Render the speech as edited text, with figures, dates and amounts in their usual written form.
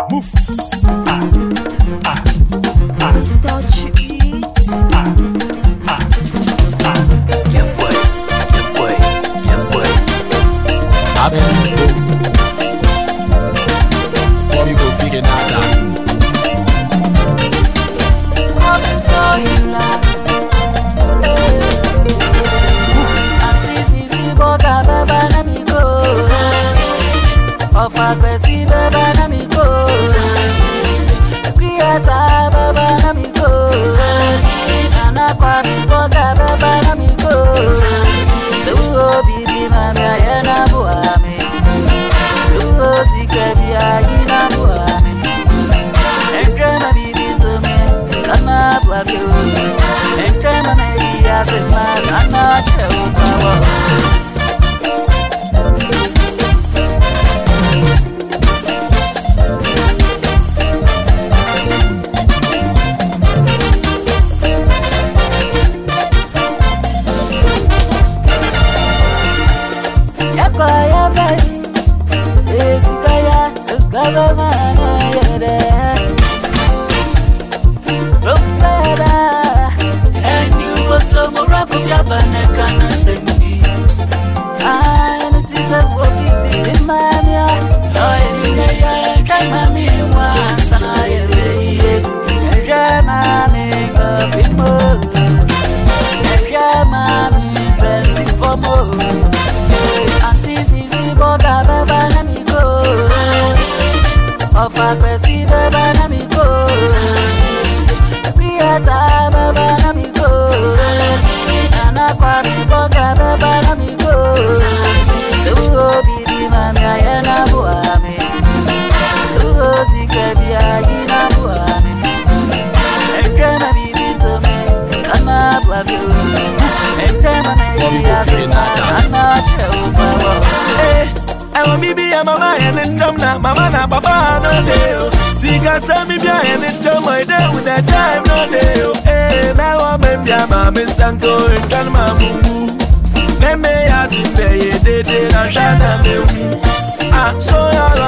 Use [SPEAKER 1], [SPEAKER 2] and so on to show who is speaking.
[SPEAKER 1] Move.
[SPEAKER 2] Start to eat.
[SPEAKER 1] Young boy. What we go figure now?
[SPEAKER 3] Mama na papa no deal. Sika send me behind and enjoy my day with that time no deal. Hey, now I'm in Mama Sanko and Grandma Mumu. Let me ask if they did it and shut up. Ah, so